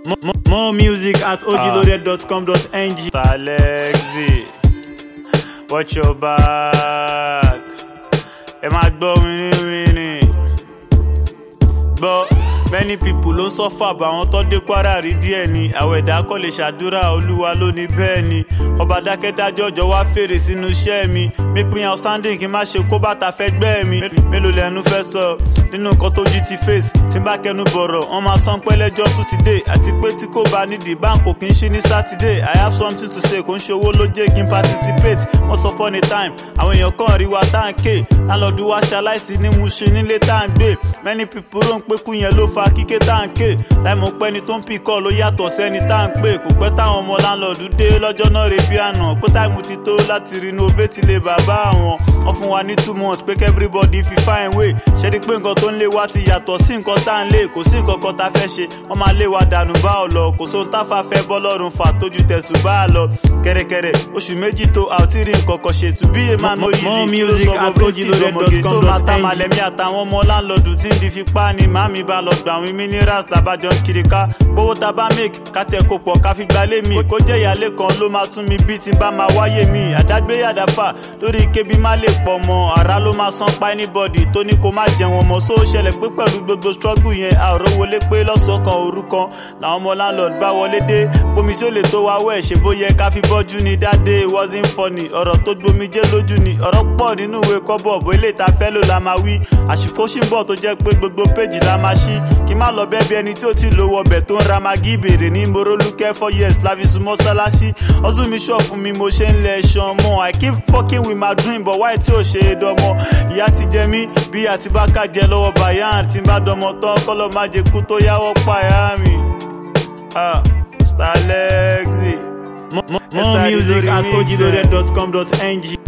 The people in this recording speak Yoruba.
More music at ogloaded.com.ng. Alexi, watch your back. Ẹ máa gbọ́ wíní. But many people ló suffer bá àwọn tó dé Kwara rí díẹ̀ ni. Àwọn ẹ̀dá kò lè ṣàdúrà Olúwa ló ní bẹ́ẹ̀ ni. Ọba dákẹ́dájọ́ jọ wá fèrè sínú iṣẹ́ mi. Make me outstanding kí n má ṣe kó bàtà fẹ́ gbẹ́ mi. Mélòó lẹ́nu fẹ́ sọ nínú nǹkan tójú ti face. Tí n bá kẹnu bọ̀rọ̀, wọ́n máa san pẹ́lẹ́jọ́ tún ti dé. Àti pé tí kò bá nídìí báńkò kì í ṣí ní Saturday. I have something to say, kò ń ṣe owó ló jẹ́ kí n participate. Once upon a time, àwọn èèyàn kan rí wa tá n ké. Láńlọ́ọ̀dù wa ṣaláìsí ní Mushin nílé tá n gbé. Many people rò ń pé kú yẹn ló fa kíké tá n ké. Láìmọ̀ pé ẹni tó ń pì kọ́ ló yàtọ̀ sẹ́ni tá n pè. Kò pẹ́ táwọn ọmọ láńlọ́ọ̀dù dé lọ́jọ́ náà rè bí àná. Pé táìmù ti tó láti renovate ilé bàbá àwọn. Wọ́n fún wa ní 2 months pé everybody fi find way. Ṣé di pé nǹkan tó ń lé wa ti yàtọ̀ sí nǹkan tá n lé. Kò sí nǹkan kan tá fẹ́ ṣe. Wọ́n máa lé wa dànù bá ọ lọ. Kò sóhun táfà fẹ́ bọ́ lọ́rùn fà tójú tẹ̀sùn bá a lọ. Kẹ̀rẹ̀kẹ̀rẹ̀ oṣù méjì tó a ò tí rí nǹkan kan ṣe. To be a man no easy. More music at ogloaded.com.ng. Màlẹ́mí àtàwọn ọmọ láńlọ́ọ̀dù tí ń di fipá ni màmí bá lọ gbà àwọn minerals làbájọ ń kiri ká. Gbówó tá bá make kátẹ́ kó pọ̀ ká fi gbalé mi. Kó jẹ́ ìyálé kan ló máa tún mi bí tí bá máa wáyé mi. Àdágbé yàdáfà lórí kébi má lè pọ̀ mọ́. Àrá ló máa san pa anybody tó ní kó má jẹun ọmọ. Só ṣẹlẹ̀ pé pẹ̀lú gbogbo struggle yẹn a ò rówó lé pé lọ́sàn-án kan òru kan. Làwọn ọmọ landlord bá wọlé dé. Bomi tí ó lè tó wá wẹ̀ ṣe bó yẹ ká fi bọ́jú ni. That day wasn't funny. Ọ̀rọ̀ tó gbomijé lójú ni. Ọ̀rọ̀ pọ̀ nínú ìwé kọ́bọ̀ bó ilé ìta fẹ́ lò la máa wí. Àsìkò ṣì ń bọ̀ tó jẹ́ pé gbogbo péjì la máa ṣí. Kí má lọ bẹ́ẹ̀ bí ẹni tí ó ti lówó ọbẹ̀ tó ń ra magi ìbèrè ní Morolúkẹ́ 4 years láfiṣu mọ́sálásí. Ọdún mi ṣọ̀ fún mi mo ṣe ń lẹ ṣan mọ́. I keep fucking with my dream but why tí ò ṣe é dánmọ́. Ìyá ti jẹ mí bí àti bá ká jẹ lọ́wọ́ Bayan. Tí n bá dọmọ tán kọ́lọ́ má jẹ kú tó yáwọ́ pààyà mi. Alexi. More music at ogloaded.com.ng.